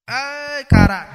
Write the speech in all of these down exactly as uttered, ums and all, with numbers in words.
Ai, caralho.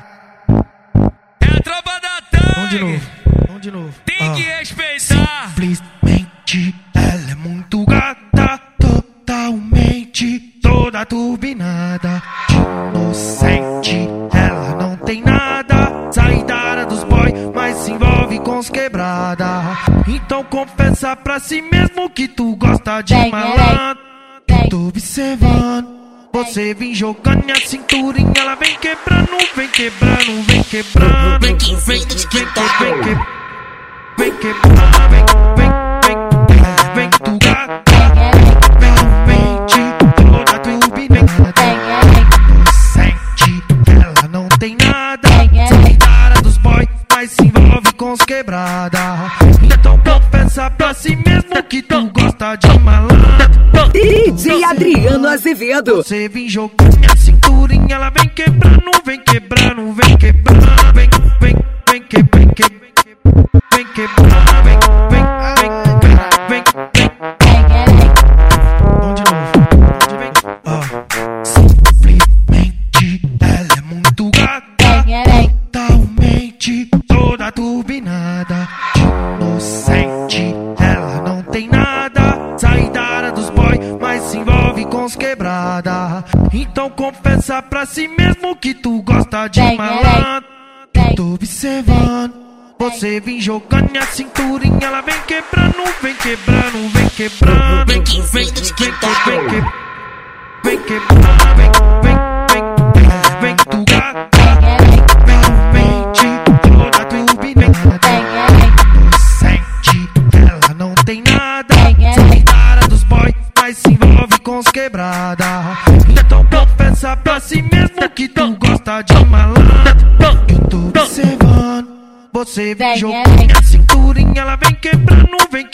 É a tropa da Tang. Vamos de novo, vamos de novo. Tem Ah. que respeitar. Simplesmente ela é muito gata, totalmente toda turbinada. Inocente, ela não tem nada. Sai da área dos boy, mas se envolve com os quebrada. Então confessa pra si mesmo que tu gosta de malandro. Eu tô observando. Você vem jogando a cinturinha, ela vem quebrando, vem quebrando, vem quebrando. Vem que vem, vem que vem que vem quebrando, vem, vem, vem, vem tu gata, realmente toda turbinada. Inocente, ela não tem nada. Sai da área dos boy, mas se envolve com os quebrada. Então confessa pra si mesmo que tu gosta de malandro. D J Adriano Azevedo. Você vem jogando a cinturinha, ela vem quebrando, vem quebrando, vem quebrando, vem, vem, vem que, vem que, vem quebrando, vem, vem, vem, vem, vem. Vamos de novo, vem, ah. Simplesmente ela é muito gata, totalmente toda turbinada. Inocente, ela não tem nada. Sai da área dos boy, mas se envolve com os quebrada. Então confessa pra si mesmo que tu gosta de malandro. Eu tô observando. Você vem jogando a cinturinha, ela vem quebrando, vem quebrando, vem quebrando. Vem que vem, vem que vem que vem quebrando, vem, vem, vem, vem tu gata, realmente toda turbinada. Inocente, ela não tem nada. Sai da área dos boy, mas se envolve com os quebrada. Então confessa pra si mesmo que tu gosta de malandro. Eu tô observando. Você vem jogando a cinturinha, ela vem quebrando, vem